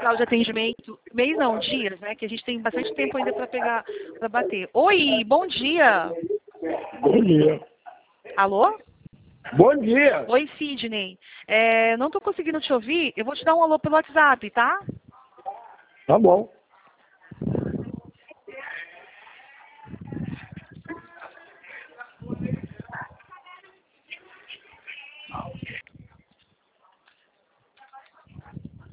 central de atendimento, mês não, dias, né? Que a gente tem bastante tempo ainda para pegar, para bater. Oi, bom dia. Bom dia. Alô? Bom dia. Oi, Sidney. Não estou conseguindo te ouvir. Eu vou te dar um alô pelo WhatsApp, tá? Tá bom.